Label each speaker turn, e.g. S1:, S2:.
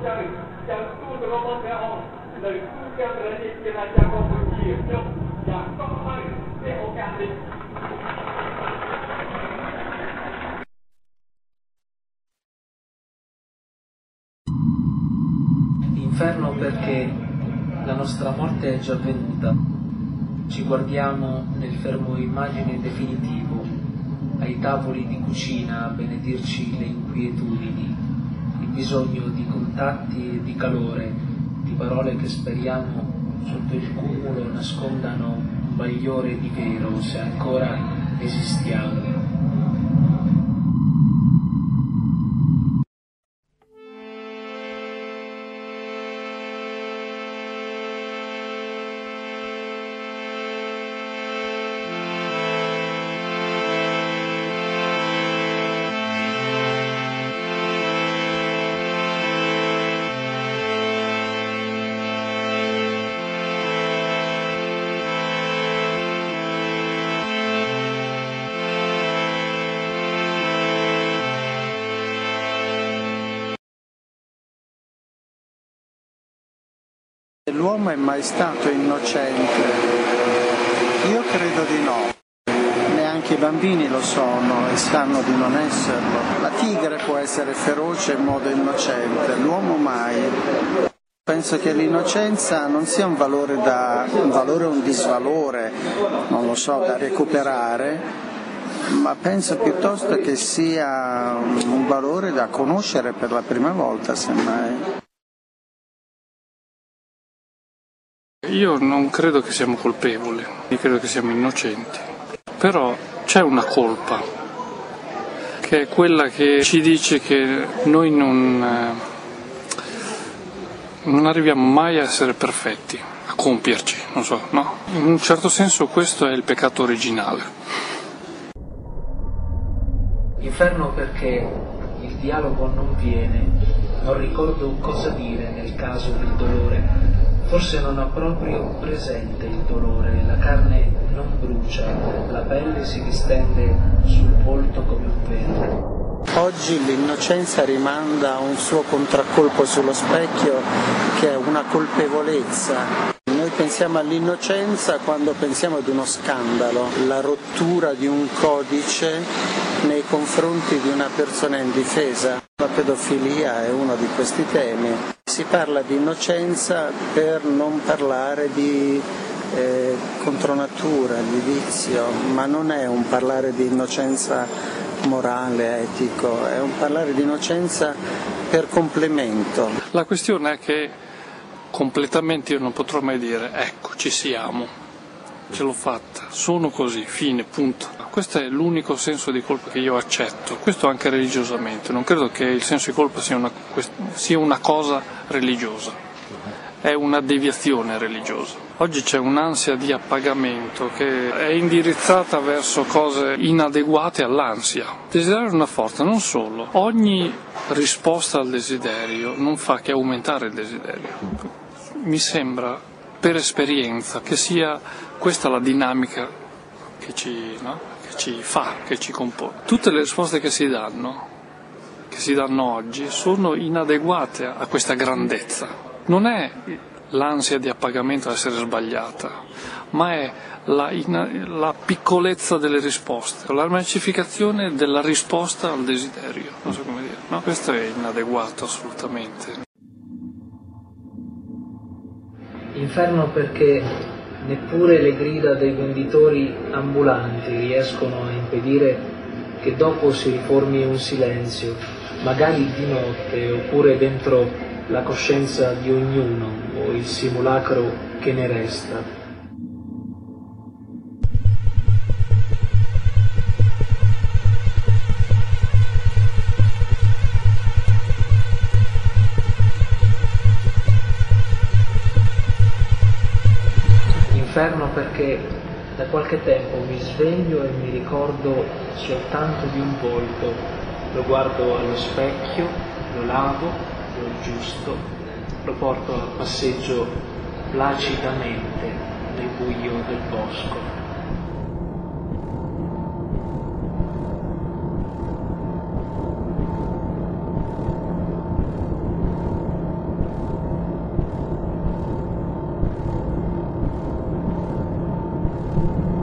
S1: ចរិតទាំងទូទៅរបស់ព្រះអង្គនៅទូទាំងប្រទេសជាណាចក្រកម្ពុជាខ្ញុំយ៉ាងកក់ក្ដៅในโอกาสนี้
S2: Inferno perché la nostra morte è già venuta. Ci guardiamo nel fermo immagine definitivo, ai tavoli di cucina a benedirci le inquietudini, il bisogno di contatti e di calore, di parole che speriamo sotto il cumulo nascondano un bagliore di vero, se ancora esistiamo.
S3: L'uomo è mai stato innocente? Io credo di no. Neanche i bambini lo sono e sanno di non esserlo. La tigre può essere feroce in modo innocente, l'uomo mai. Penso che l'innocenza non sia un valore o un disvalore, non lo so, da recuperare, ma penso piuttosto che sia un valore da conoscere per la prima volta, semmai.
S4: Io non credo che siamo colpevoli, io credo che siamo innocenti, però c'è una colpa, che è quella che ci dice che noi non arriviamo mai a essere perfetti, a compierci, non so, no? In un certo senso questo è il peccato originale.
S2: Inferno perché il dialogo non viene, non ricordo cosa dire nel caso del dolore. Forse non ha proprio presente il dolore, la carne non brucia, la pelle si distende sul volto come un velo.
S3: Oggi l'innocenza rimanda a un suo contraccolpo sullo specchio che è una colpevolezza. Noi pensiamo all'innocenza quando pensiamo ad uno scandalo, la rottura di un codice nei confronti di una persona indifesa. La pedofilia è uno di questi temi. Si parla di innocenza per non parlare di contronatura, di vizio, ma non è un parlare di innocenza morale, etico, è un parlare di innocenza per complemento.
S4: La questione è che completamente io non potrò mai dire ecco ci siamo, ce l'ho fatta, sono così, fine, punto. Questo è l'unico senso di colpa che io accetto, questo anche religiosamente, non credo che il senso di colpa sia una cosa religiosa, è una deviazione religiosa. Oggi c'è un'ansia di appagamento che è indirizzata verso cose inadeguate all'ansia. Il desiderio è una forza, non solo. Ogni risposta al desiderio non fa che aumentare il desiderio. Mi sembra, per esperienza, che sia questa la dinamica che ci compone. Tutte le risposte che si danno oggi, sono inadeguate a questa grandezza. Non è l'ansia di appagamento ad essere sbagliata, ma è la piccolezza delle risposte, la mercificazione della risposta al desiderio, non so come dire, no? Questo è inadeguato assolutamente.
S2: Inferno perché neppure le grida dei venditori ambulanti riescono a impedire che dopo si riformi un silenzio, magari di notte oppure dentro la coscienza di ognuno o il simulacro che ne resta. Inferno perché da qualche tempo mi sveglio e mi ricordo soltanto di un volto, lo guardo allo specchio, lo lavo, lo aggiusto, lo porto a passeggio placidamente nel buio del bosco. Dio.